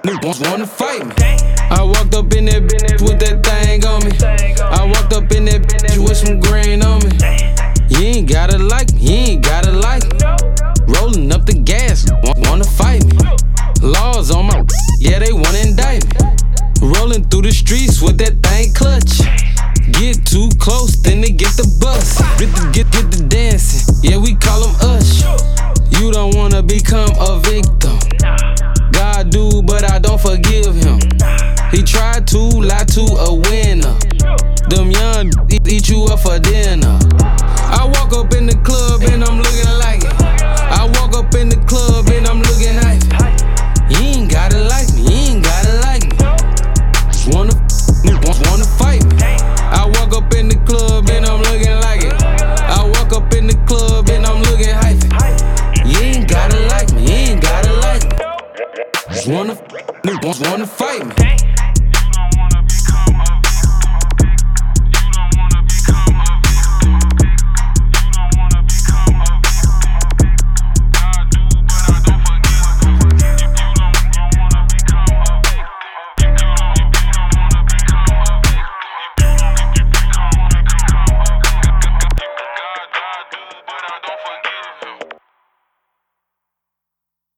niggas wanna fight me. I walked up in that bitch with that thing on me. I walked up in that bitch with some grain on me. You ain't gotta like me, you ain't gotta like me. Rolling up the gas, wanna fight me. Laws on my, yeah, they wanna indict me. Rolling through the streets with that thing clutch. Get too close, then they get the bus. Get the dancing, yeah, we call them us. You don't wanna become a victim. God do, but I don't forgive him. He tried to lie to a winner. Them young eat you up for dinner. I walk up in the club and I'm looking like it. I walk up in the club and I'm looking hype. You ain't gotta like me, you ain't gotta like me. Wanna fight me. I walk up in the club and I'm looking like it. I walk up in the club and I'm looking hype. You ain't gotta like me, you ain't gotta like me. Wanna fight me.